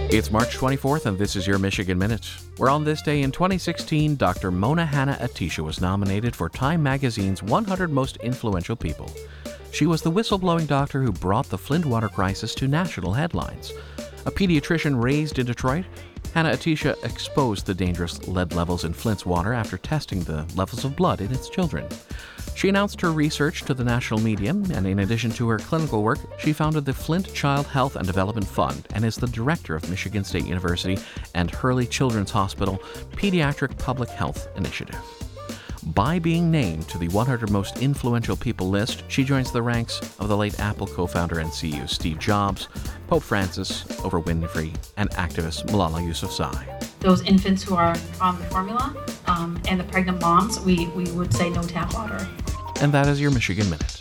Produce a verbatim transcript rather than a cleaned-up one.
It's March twenty-fourth, and this is your Michigan Minute, where on this day in twenty sixteen, Doctor Mona Hanna-Attisha was nominated for Time magazine's one hundred Most Influential People. She was the whistleblowing doctor who brought the Flint water crisis to national headlines. A pediatrician raised in Detroit, Hanna-Attisha exposed the dangerous lead levels in Flint's water after testing the levels of blood in its children. She announced her research to the national media, and in addition to her clinical work, she founded the Flint Child Health and Development Fund and is the director of Michigan State University and Hurley Children's Hospital Pediatric Public Health Initiative. By being named to the one hundred Most Influential People list, she joins the ranks of the late Apple co-founder and C E O Steve Jobs, Pope Francis, Oprah Winfrey, and activist Malala Yousafzai. Those infants who are on the formula um, and the pregnant moms, we, we would say no tap water. And that is your Michigan Minute.